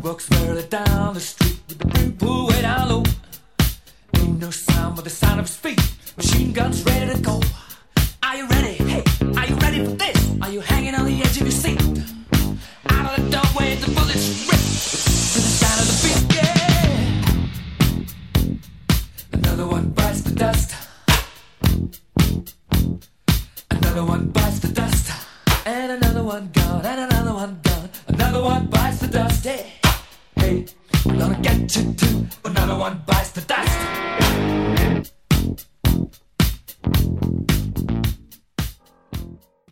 walks further down the street with the brim pulled way down low. Ain't no sound but the sound of his feet. Machine guns ready to go. Are you ready? Hey, are you ready for this? Are you hanging on the edge of your seat? Out of the doorway, the bullets rip to the sound of the beat. Yeah. Another one bites the dust. Another one bites the dust. And another one gone. And another one gone. Another one bites the dust. Hey, hey, I'm gonna get you too. Another one bites the dust.